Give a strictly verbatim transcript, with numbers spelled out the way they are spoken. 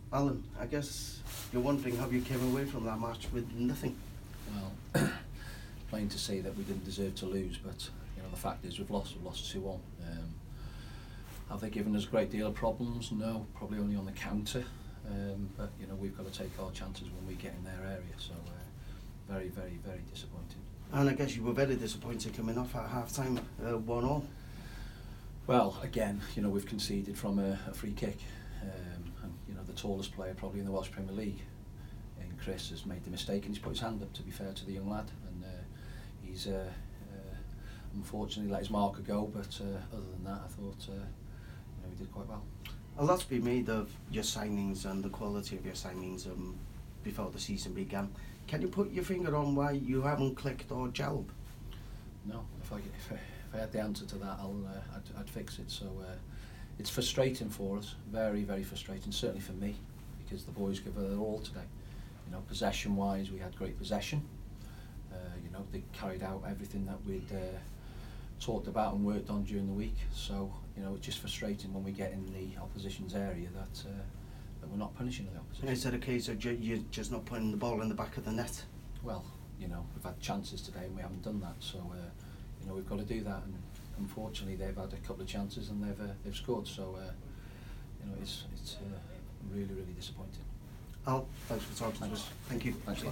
Alan, I guess you're wondering how you came away from that match with nothing. Well, plain to say that we didn't deserve to lose, but you know the fact is we've lost. We've lost two one. Um, have they given us a great deal of problems? No, probably only on the counter. Um, but you know we've got to take our chances when we get in their area. So uh, very, very, very disappointed. And I guess you were very disappointed coming off at half time, uh, one all. Well, again, you know we've conceded from a, a free kick, um, and you know the tallest player probably in the Welsh Premier League, and Chris has made the mistake and he's put his hand up. To be fair to the young lad, and uh, he's uh, uh, unfortunately let his marker go. But uh, other than that, I thought uh, you know we did quite well. A lot's been made of your signings and the quality of your signings um, before the season began. Can you put your finger on why you haven't clicked or gelled? No, if I, if I, if I had the answer to that, I'll, uh, I'd, I'd fix it. So uh, it's frustrating for us, very, very frustrating, certainly for me, because the boys give their all today. You know, possession-wise, we had great possession. Uh, you know, they carried out everything that we'd uh, talked about and worked on during the week. So, you know, it's just frustrating when we get in the opposition's area that uh, that we're not punishing the opposition. Is it a case of ju you're just not putting the ball in the back of the net? Well, you know, we've had chances today and we haven't done that. So, uh, you know, we've got to do that. And unfortunately, they've had a couple of chances and they've uh, they've scored. So, uh, you know, it's it's uh, really, really disappointing. Al, thanks for talking to us. Thank you. Thanks a lot.